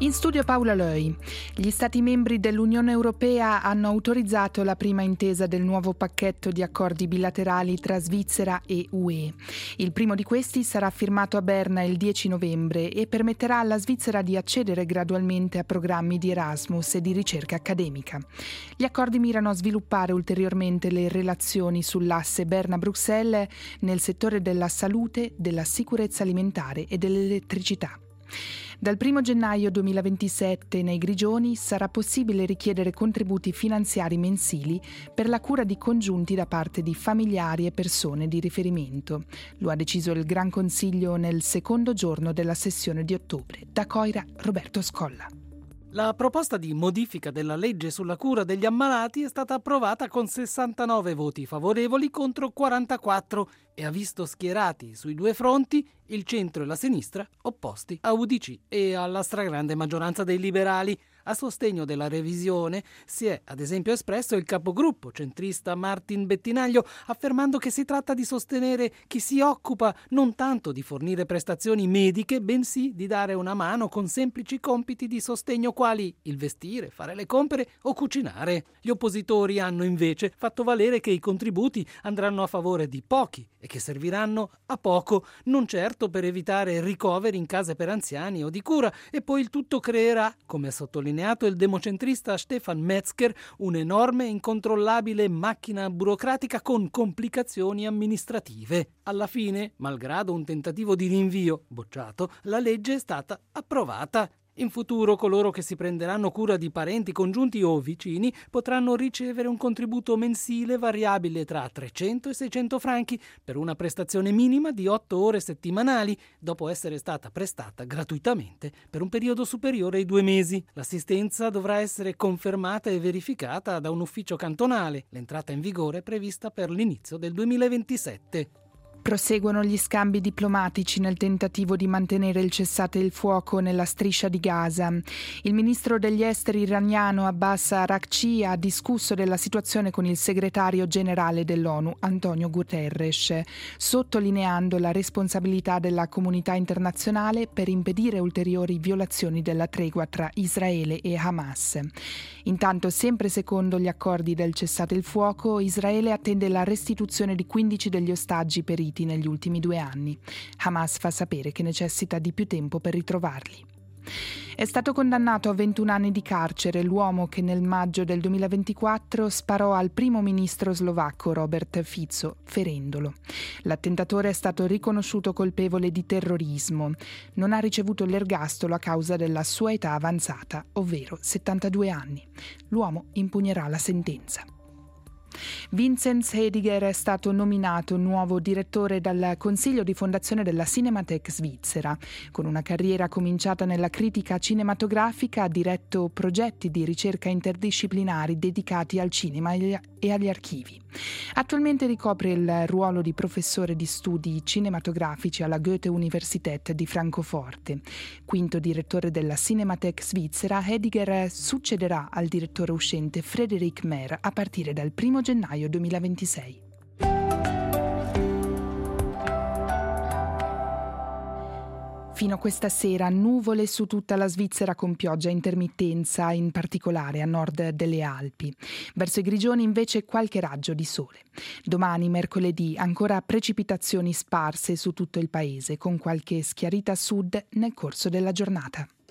In studio Paola Loi. Gli Stati membri dell'Unione Europea hanno autorizzato la prima intesa del nuovo pacchetto di accordi bilaterali tra Svizzera e UE. Il primo di questi sarà firmato a Berna il 10 novembre e permetterà alla Svizzera di accedere gradualmente a programmi di Erasmus e di ricerca accademica. Gli accordi mirano a sviluppare ulteriormente le relazioni sull'asse Berna-Bruxelles nel settore della salute, della sicurezza alimentare e dell'elettricità. Dal 1 gennaio 2027 nei Grigioni sarà possibile richiedere contributi finanziari mensili per la cura di congiunti da parte di familiari e persone di riferimento. Lo ha deciso il Gran Consiglio nel secondo giorno della sessione di ottobre. Da Coira, Roberto Scolla. La proposta di modifica della legge sulla cura degli ammalati è stata approvata con 69 voti favorevoli contro 44 e ha visto schierati sui due fronti il centro e la sinistra opposti a UDC e alla stragrande maggioranza dei liberali. A sostegno della revisione si è ad esempio espresso il capogruppo centrista Martin Bettinaglio, affermando che si tratta di sostenere chi si occupa non tanto di fornire prestazioni mediche, bensì di dare una mano con semplici compiti di sostegno quali il vestire, fare le compere o cucinare. Gli oppositori hanno invece fatto valere che i contributi andranno a favore di pochi e che serviranno a poco, non certo per evitare ricoveri in case per anziani o di cura, e poi il tutto creerà, come ha sottolineato il democentrista Stefan Metzger, un'enorme e incontrollabile macchina burocratica con complicazioni amministrative. Alla fine, malgrado un tentativo di rinvio bocciato, la legge è stata approvata. In futuro coloro che si prenderanno cura di parenti, congiunti o vicini potranno ricevere un contributo mensile variabile tra 300 e 600 franchi per una prestazione minima di 8 ore settimanali, dopo essere stata prestata gratuitamente per un periodo superiore ai 2 mesi. L'assistenza dovrà essere confermata e verificata da un ufficio cantonale. L'entrata in vigore è prevista per l'inizio del 2027. Proseguono gli scambi diplomatici nel tentativo di mantenere il cessate il fuoco nella striscia di Gaza. Il ministro degli esteri iraniano Abbas Araghchi ha discusso della situazione con il segretario generale dell'ONU Antonio Guterres, sottolineando la responsabilità della comunità internazionale per impedire ulteriori violazioni della tregua tra Israele e Hamas. Intanto, sempre secondo gli accordi del cessate il fuoco, Israele attende la restituzione di 15 degli ostaggi periti negli ultimi 2 anni. Hamas fa sapere che necessita di più tempo per ritrovarli. È stato condannato a 21 anni di carcere l'uomo che nel maggio del 2024 sparò al primo ministro slovacco Robert Fico, ferendolo. L'attentatore è stato riconosciuto colpevole di terrorismo. Non ha ricevuto l'ergastolo a causa della sua età avanzata, ovvero 72 anni. L'uomo impugnerà la sentenza. Vinzenz Hediger è stato nominato nuovo direttore dal Consiglio di Fondazione della Cinematheque Svizzera. Con una carriera cominciata nella critica cinematografica, ha diretto progetti di ricerca interdisciplinari dedicati al cinema e agli archivi. Attualmente ricopre il ruolo di professore di studi cinematografici alla Goethe-Universität di Francoforte. Quinto direttore della Cinematheque Svizzera, Hediger succederà al direttore uscente Frédéric Mer a partire dal 1 gennaio 2026. Fino a questa sera nuvole su tutta la Svizzera con pioggia a intermittenza, in particolare a nord delle Alpi. Verso i Grigioni invece qualche raggio di sole. Domani, mercoledì, ancora precipitazioni sparse su tutto il paese, con qualche schiarita a sud nel corso della giornata.